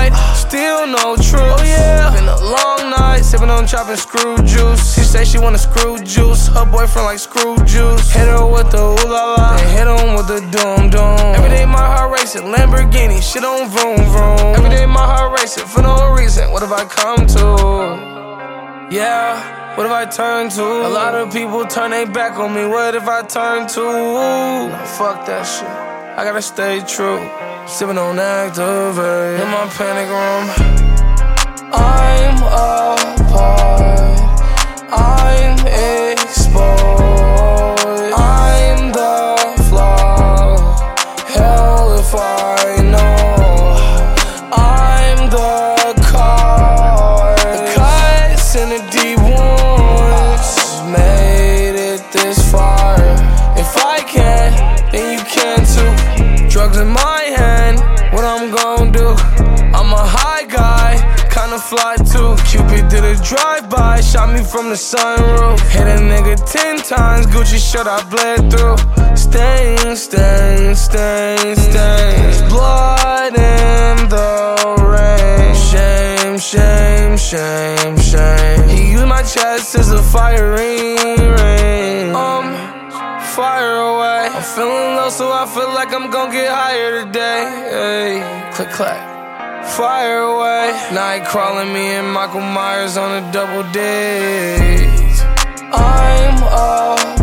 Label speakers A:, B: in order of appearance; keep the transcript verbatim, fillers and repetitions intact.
A: lied, still no truth. Oh yeah, been a long night, sipping on chopping screw juice. She say she wanna screw juice, her boyfriend like screw juice. Hit her with the ooh la la, then hit him with the doom doom. Every day my heart racing, Lamborghini, shit on vroom vroom. Every day my heart racing, for no reason, what have I come to? Yeah, what have I turned to? A lot of people turn their back on me, what if I turn to? Nah, fuck that shit, I gotta stay true. Sipping on Activate in my panic room. I'm apart, I'm exposed, I'm the flaw. Hell if I know, I'm the cause. The cuts and the deep wounds made it this far. If I can, then you can too. Drugs in my hand, what I'm gon' do? I'm a high guy, kinda fly too. Cupid did a drive-by, shot me from the sunroof. Hit a nigga ten times, Gucci shirt I bled through. Stains, stains, stains, stains. Blood in the rain. Shame, shame, shame, shame. He used my chest as a firing ring. Um, fire away. I'm feeling low, so I feel like I'm gon' get higher today. Hey, click clack. Fire away. Night crawling, me and Michael Myers on a double date. I'm up.